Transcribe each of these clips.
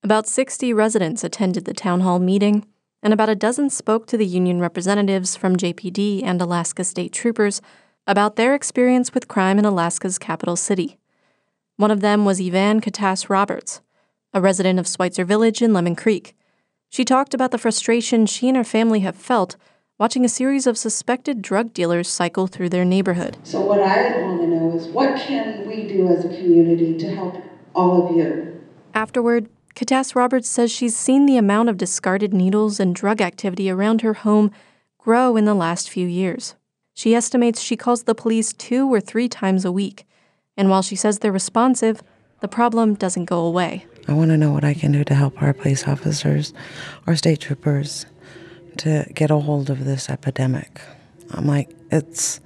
About 60 residents attended the town hall meeting, and about a dozen spoke to the union representatives from JPD and Alaska State Troopers about their experience with crime in Alaska's capital city. One of them was Evan Katas-Roberts, a resident of Schweitzer Village in Lemon Creek. She talked about the frustration she and her family have felt watching a series of suspected drug dealers cycle through their neighborhood. So what I want to know is, what can we do as a community to help all of you? Afterward, Katas-Roberts says she's seen the amount of discarded needles and drug activity around her home grow in the last few years. She estimates she calls the police 2 or 3 times a week, and while she says they're responsive, the problem doesn't go away. I want to know what I can do to help our police officers, our state troopers, to get a hold of this epidemic. I'm like, it's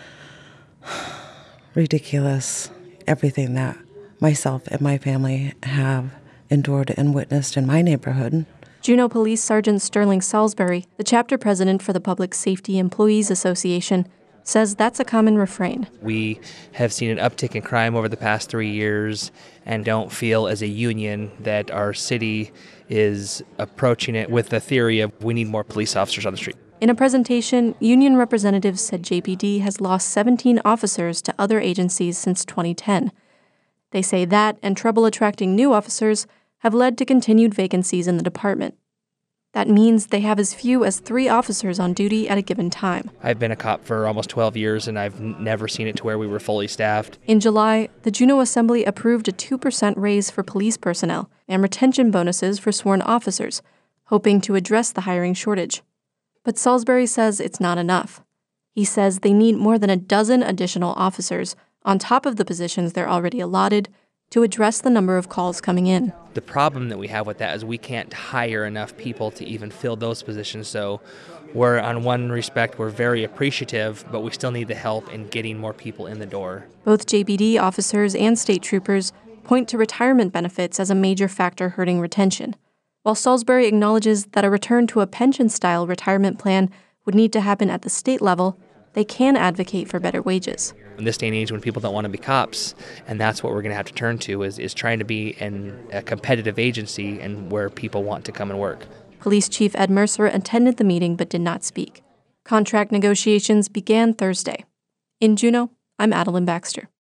ridiculous, everything that myself and my family have endured and witnessed in my neighborhood. Juneau Police Sergeant Sterling Salisbury, the chapter president for the Public Safety Employees Association, says that's a common refrain. We have seen an uptick in crime over the past 3 years and don't feel as a union that our city is approaching it with the theory of we need more police officers on the street. In a presentation, union representatives said JPD has lost 17 officers to other agencies since 2010. They say that and trouble attracting new officers have led to continued vacancies in the department. That means they have as few as 3 officers on duty at a given time. I've been a cop for almost 12 years, and I've never seen it to where we were fully staffed. In July, the Juneau Assembly approved a 2% raise for police personnel and retention bonuses for sworn officers, hoping to address the hiring shortage. But Salisbury says it's not enough. He says they need more than a dozen additional officers on top of the positions they're already allotted to address the number of calls coming in. The problem that we have with that is we can't hire enough people to even fill those positions. So we're, on one respect, we're very appreciative, but we still need the help in getting more people in the door. Both JPD officers and state troopers point to retirement benefits as a major factor hurting retention. While Salisbury acknowledges that a return to a pension-style retirement plan would need to happen at the state level, they can advocate for better wages. In this day and age when people don't want to be cops, and that's what we're going to have to turn to, is trying to be a competitive agency and where people want to come and work. Police Chief Ed Mercer attended the meeting but did not speak. Contract negotiations began Thursday. In Juneau, I'm Adeline Baxter.